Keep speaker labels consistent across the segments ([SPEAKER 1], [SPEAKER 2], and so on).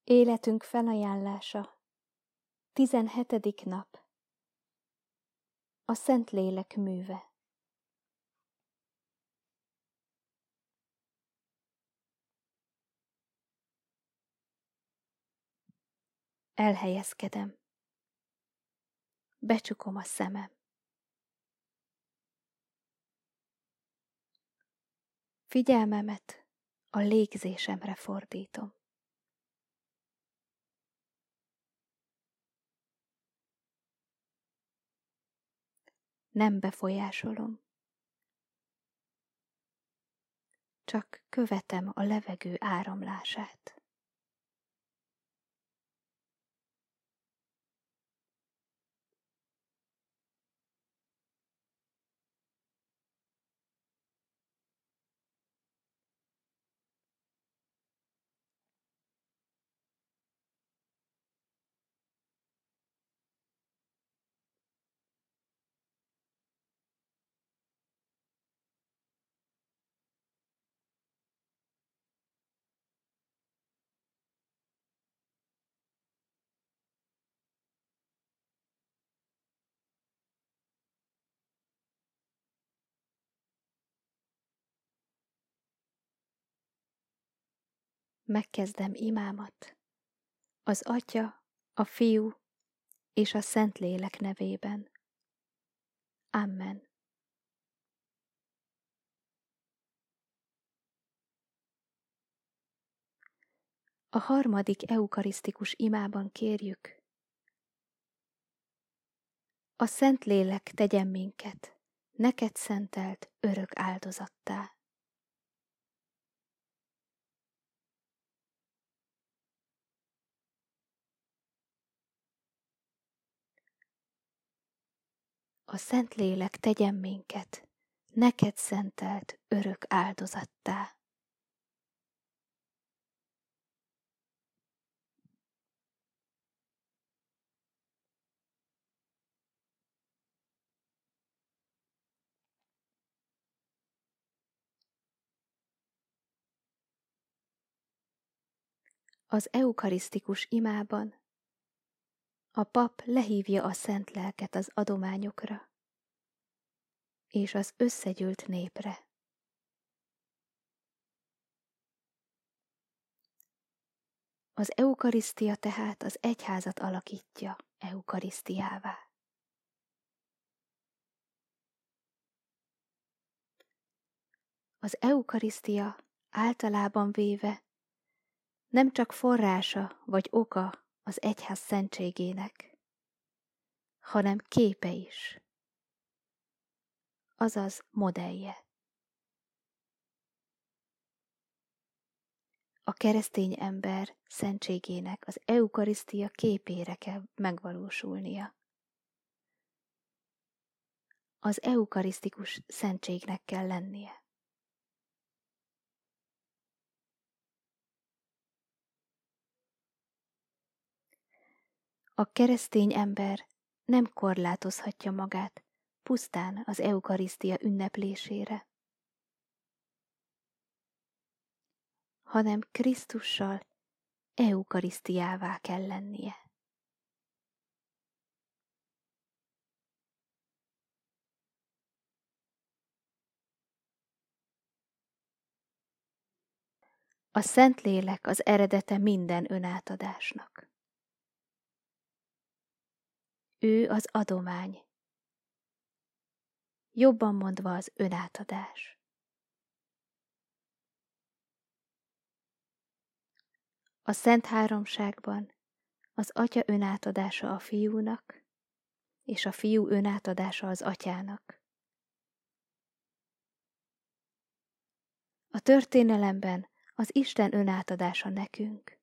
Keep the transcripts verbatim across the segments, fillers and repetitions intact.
[SPEAKER 1] Életünk felajánlása. Tizenhetedik nap. A Szentlélek műve. Elhelyezkedem. Becsukom a szemem. Figyelmemet a légzésemre fordítom. Nem befolyásolom. Csak követem a levegő áramlását. Megkezdem imámat az Atya, a Fiú és a Szentlélek nevében. Amen. A harmadik eukarisztikus imában kérjük: a Szentlélek tegyen minket neked szentelt örök áldozattá. A Szentlélek tegyen minket neked szentelt örök áldozattá. Az eukarisztikus imában a pap lehívja a Szent Lelket az adományokra és az összegyűlt népre. Az eukarisztia tehát az egyházat alakítja eukarisztiává. Az eukarisztia általában véve nem csak forrása vagy oka az egyház szentségének, hanem képe is, azaz modellje. A keresztény ember szentségének az eukarisztia képére kell megvalósulnia. Az eukarisztikus szentségnek kell lennie. A keresztény ember nem korlátozhatja magát pusztán az eukarisztia ünneplésére, hanem Krisztussal eukarisztiává kell lennie. A Szentlélek az eredete minden önátadásnak. Ő az adomány, jobban mondva az önátadás. A Szent Háromságban az Atya önátadása a Fiúnak, és a Fiú önátadása az Atyának. A történelemben az Isten önátadása nekünk,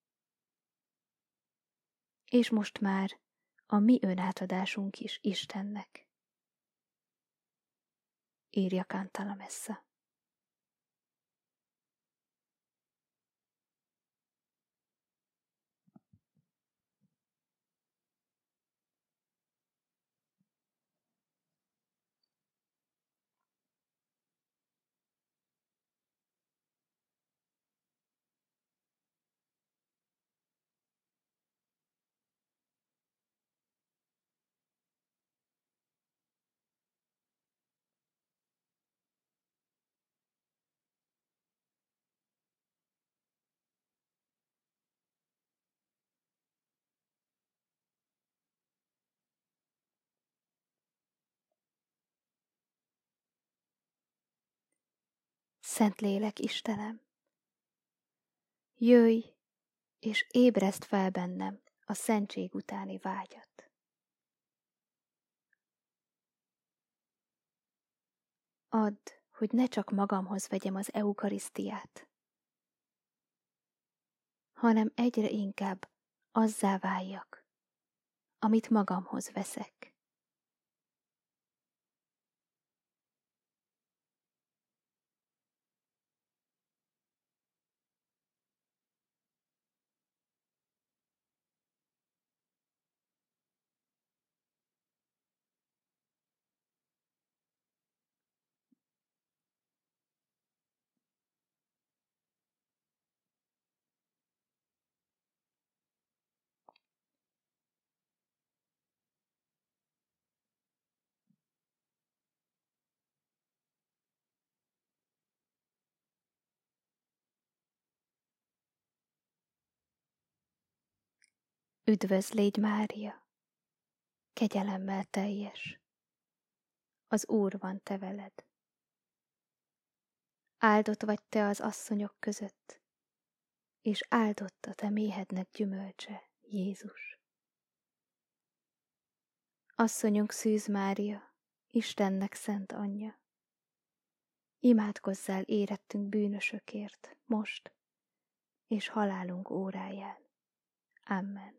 [SPEAKER 1] és most már a mi önátadásunk is Istennek. Írja Cantalamessa. Szentlélek Istenem, jöjj és ébreszt fel bennem a szentség utáni vágyat. Add, hogy ne csak magamhoz vegyem az eukarisztiát, hanem egyre inkább azzá váljak, amit magamhoz veszek. Üdvözl légy, Mária, kegyelemmel teljes, az Úr van te veled. Áldott vagy te az asszonyok között, és áldott a te méhednek gyümölcse, Jézus. Asszonyunk Szűz Mária, Istennek szent anyja, imádkozzál érettünk bűnösökért, most és halálunk óráján. Amen.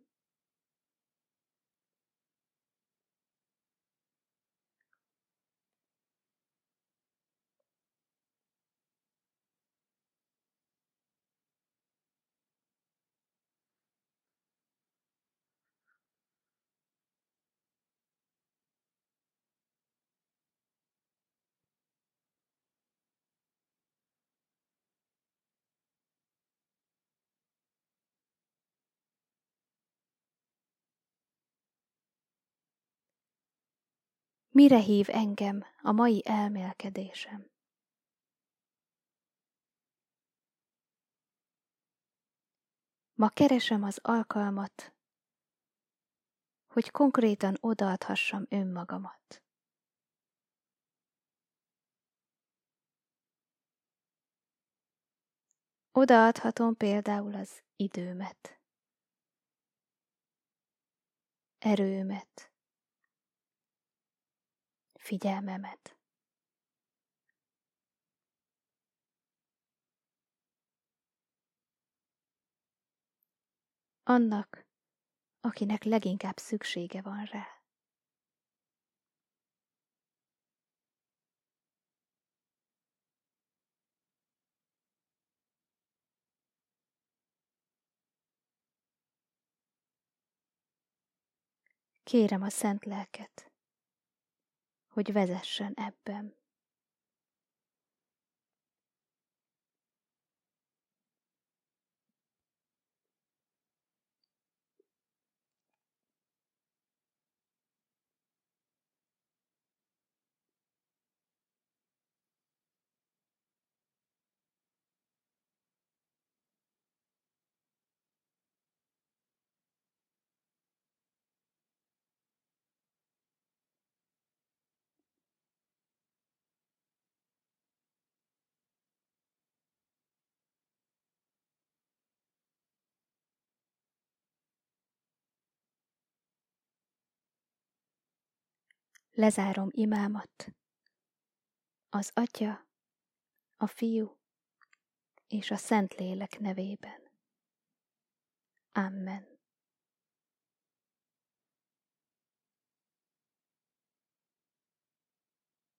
[SPEAKER 1] Mire hív engem a mai elmélkedésem? Ma keresem az alkalmat, hogy konkrétan odaadhassam önmagamat. Odaadhatom például az időmet, erőmet, figyelmemet. Annak, akinek leginkább szüksége van rá. Kérem a Szent Lelket, hogy vezessen ebben. Lezárom imámat az Atya, a Fiú és a Szentlélek nevében. Amen.